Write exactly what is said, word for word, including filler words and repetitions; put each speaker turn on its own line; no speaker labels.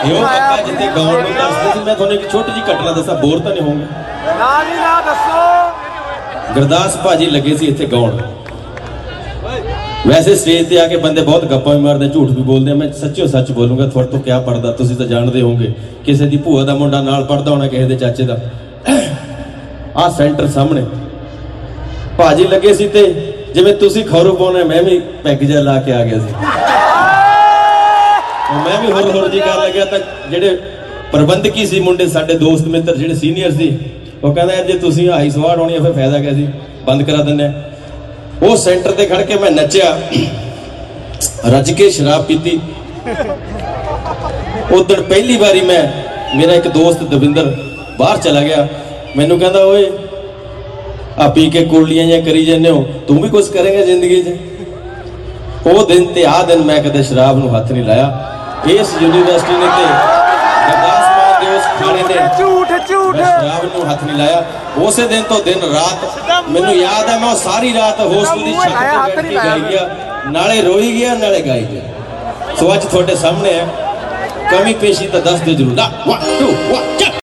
ਇਹੋ ਪੱਕਾ ਜਿੱਥੇ ਗਾਉਣ ਨੂੰ ਦੱਸਦੇ ਸੀ। ਮੈਂ ਤੁਹਾਨੂੰ ਇੱਕ ਛੋਟੀ ਜਿਹੀ ਘਟਨਾ ਦੱਸਾਂ, ਬੋਰ ਤਾਂ ਨਹੀਂ ਹੋਊਂਗੇ।
ਨਾ ਜੀ ਨਾ ਦੱਸੋ।
ਗੁਰਦਾਸ ਭਾਜੀ ਲੱਗੇ ਸੀ ਇੱਥੇ ਗਾਉਣ। ਵੈਸੇ ਸਟੇਜ ਤੇ ਆ ਕੇ ਬੰਦੇ ਬਹੁਤ ਗੱਪਾਂ ਵੀ ਮਾਰਦੇ, ਝੂਠ ਵੀ ਬੋਲਦੇ। ਮੈਂ ਸੱਚੋ ਸੱਚ ਬੋਲੂੰਗਾ, ਤੁਹਾਡੇ ਤੋਂ ਕਿਆ ਪੜਦਾ, ਤੁਸੀਂ ਤਾਂ ਜਾਣਦੇ ਹੋਵੋਗੇ। ਕਿਸੇ ਦੀ ਭੂਆ ਦਾ ਮੁੰਡਾ ਨਾਲ ਪੜਦਾ ਹੋਣਾ, ਕਿਸੇ ਦੇ ਚਾਚੇ ਦਾ। ਆਹ ਸੈਂਟਰ ਸਾਹਮਣੇ ਭਾਜੀ ਲੱਗੇ ਸੀ ਤੇ ਜਿਵੇਂ ਤੁਸੀਂ ਖੌਰੂ ਪਾਉਣੇ, ਮੈਂ ਵੀ ਪੈਗ ਜਿਹਾ ਲਾ ਕੇ ਆ ਗਿਆ ਸੀ। ਮੈਂ ਵੀ ਹੋਰ ਹੋਰ ਜੀ ਕਰਨ ਲੱਗਿਆ ਤਾਂ ਜਿਹੜੇ ਪ੍ਰਬੰਧਕੀ ਸੀ ਮੁੰਡੇ, ਸਾਡੇ ਦੋਸਤ ਮਿੱਤਰ ਜਿਹੜੇ ਸੀਨੀਅਰ ਸੀ, ਉਹ ਕਹਿੰਦਾ ਜੇ ਤੁਸੀਂ ਹਾਈ ਸਵਾੜ ਹੋਣੀ ਆ ਫਿਰ ਫਾਇਦਾ ਕਿਆ ਸੀ, ਬੰਦ ਕਰਾ ਦਿੰਦੇ। ਉਹ ਸੈਂਟਰ ਤੇ ਖੜ ਕੇ ਮੈਂ ਨੱਚਿਆ, ਰੱਜ ਕੇ ਸ਼ਰਾਬ ਪੀਤੀ। ਉਦੋਂ ਪਹਿਲੀ ਵਾਰੀ ਮੈਂ, ਮੇਰਾ ਇੱਕ ਦੋਸਤ ਦਵਿੰਦਰ ਬਾਹਰ ਚਲਾ ਗਿਆ, ਮੈਨੂੰ ਕਹਿੰਦਾ ਓਏ ਆ ਪੀ ਕੇ ਕੁਰਲੀਆਂ ਜਾਂ ਕਰੀ ਜਾਂਦੇ ਹੋ, ਤੂੰ ਵੀ ਕੁਝ ਕਰੇਂਗਾ ਜ਼ਿੰਦਗੀ 'ਚ। ਉਹ ਦਿਨ ਤੇ ਆਹ ਦਿਨ ਮੈਂ ਕਦੇ ਸ਼ਰਾਬ ਨੂੰ ਹੱਥ ਨਹੀਂ ਲਾਇਆ। ਇਸ ਯੂਨੀਵਰਸਿਟੀ ਨੇ ਤੇ ਗੁਰਦਾਸ ਮਾਨ ਦੇ ਉਸ ਖਾਣੇ ਨੇ
ਝੂਠ ਝੂਠ
ਸ਼ਰਾਬ ਨੂੰ ਹੱਥ ਨਹੀਂ ਲਾਇਆ। ਉਸੇ ਦਿਨ ਤੋਂ ਦਿਨ ਰਾਤ ਮੈਨੂੰ ਯਾਦ ਹੈ, ਮੈਂ ਉਹ ਸਾਰੀ ਰਾਤ ਹੋਸਟਲ ਦੀ ਛੱਤ ਤੇ ਬੈਠ ਕੇ ਗਾਈ ਗਿਆ, ਨਾਲੇ ਰੋਈ ਗਿਆ ਨਾਲੇ ਗਾਈ ਗਿਆ। ਸੋ ਅੱਜ ਤੁਹਾਡੇ ਸਾਹਮਣੇ ਹੈ, ਕਮੀ ਪੇਸ਼ੀ ਤਾਂ ਦੱਸ ਦਿਓ ਜ਼ਰੂਰ।